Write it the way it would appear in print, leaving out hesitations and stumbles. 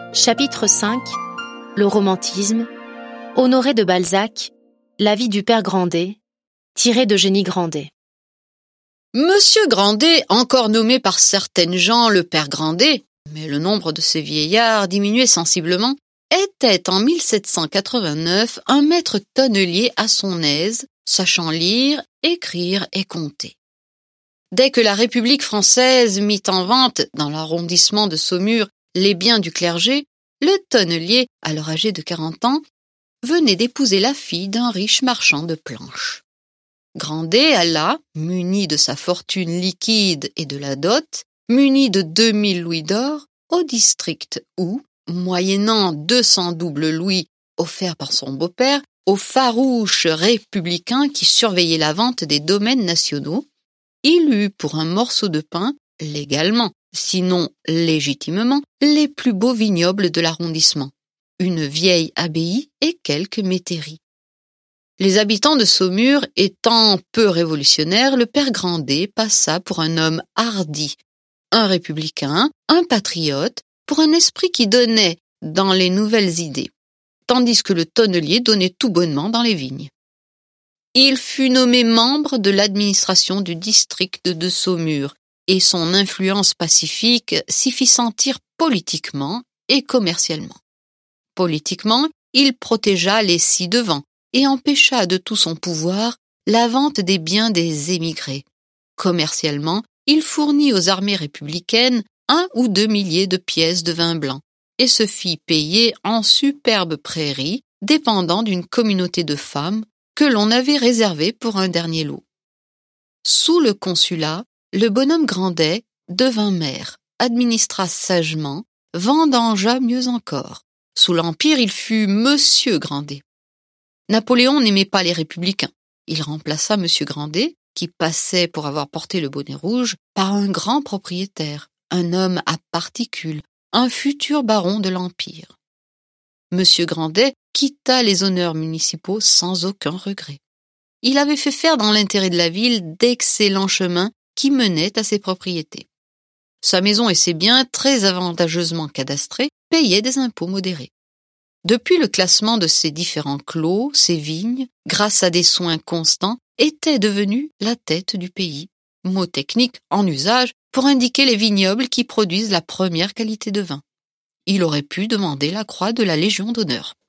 Chapitre 5. Le romantisme. Honoré de Balzac. La vie du père Grandet. Tiré d'Eugénie Grandet. Monsieur Grandet, encore nommé par certaines gens le père Grandet, mais le nombre de ces vieillards diminuait sensiblement, était en 1789 un maître tonnelier à son aise, sachant lire, écrire et compter. Dès que la République française mit en vente, dans l'arrondissement de Saumur, les biens du clergé, le tonnelier, alors âgé de 40 ans, venait d'épouser la fille d'un riche marchand de planches. Grandet alla, muni de sa fortune liquide et de la dot, muni de 2000 louis d'or, au district où, moyennant 200 doubles louis offerts par son beau-père aux farouches républicains qui surveillaient la vente des domaines nationaux, il eut pour un morceau de pain, légalement, sinon légitimement, les plus beaux vignobles de l'arrondissement, une vieille abbaye et quelques métairies. Les habitants de Saumur étant peu révolutionnaires, le père Grandet passa pour un homme hardi, un républicain, un patriote, pour un esprit qui donnait dans les nouvelles idées, tandis que le tonnelier donnait tout bonnement dans les vignes. Il fut nommé membre de l'administration du district de Saumur, et son influence pacifique s'y fit sentir politiquement et commercialement. Politiquement, il protégea les ci-devant et empêcha de tout son pouvoir la vente des biens des émigrés. Commercialement, il fournit aux armées républicaines 1 ou 2 milliers de pièces de vin blanc et se fit payer en superbes prairies dépendant d'une communauté de femmes que l'on avait réservée pour un dernier lot. Sous le consulat, le bonhomme Grandet devint maire, administra sagement, vendangea mieux encore. Sous l'Empire, il fut Monsieur Grandet. Napoléon n'aimait pas les républicains. Il remplaça Monsieur Grandet, qui passait pour avoir porté le bonnet rouge, par un grand propriétaire, un homme à particules, un futur baron de l'Empire. Monsieur Grandet quitta les honneurs municipaux sans aucun regret. Il avait fait faire dans l'intérêt de la ville d'excellents chemins qui menaient à ses propriétés. Sa maison et ses biens, très avantageusement cadastrés, payaient des impôts modérés. Depuis le classement de ses différents clos, ses vignes, grâce à des soins constants, étaient devenues la tête du pays, mot technique en usage pour indiquer les vignobles qui produisent la première qualité de vin. Il aurait pu demander la croix de la Légion d'honneur.